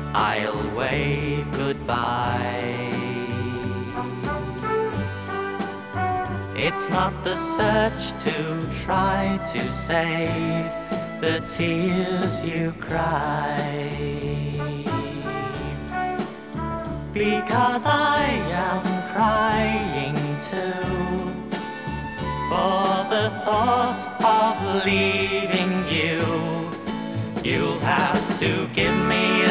I'll wave goodbye. It's not the search to try to save the tears you cry, because I am crying too, for the thought of leaving you. You'll have to give me a